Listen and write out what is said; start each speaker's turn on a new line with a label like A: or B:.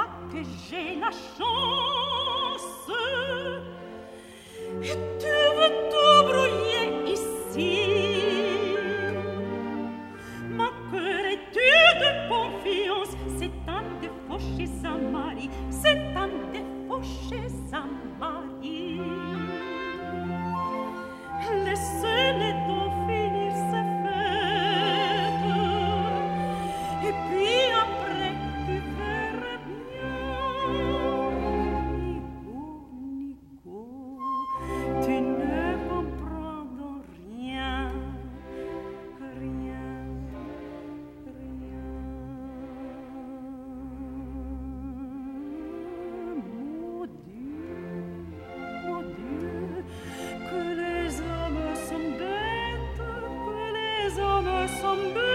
A: que j'ai la chance. Et tu veux tout brouiller ici. Ma cœur est de confiance. C'est un défaut chez un mari. C'est un défaut chez un mari. Laissez-les donc finir ses fêtes. Et puis après, tu verras bien. Nico, tu ne comprends donc rien. Rien. Mon Dieu, que les hommes sont bêtes, que les hommes sont bêtes.